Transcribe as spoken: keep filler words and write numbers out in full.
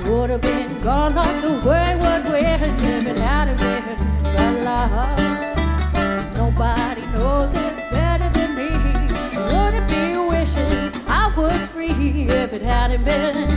would have been gone like the wayward wind if it hadn't been for love. Nobody knows it better than me. Wouldn't be wishing I was free if it hadn't been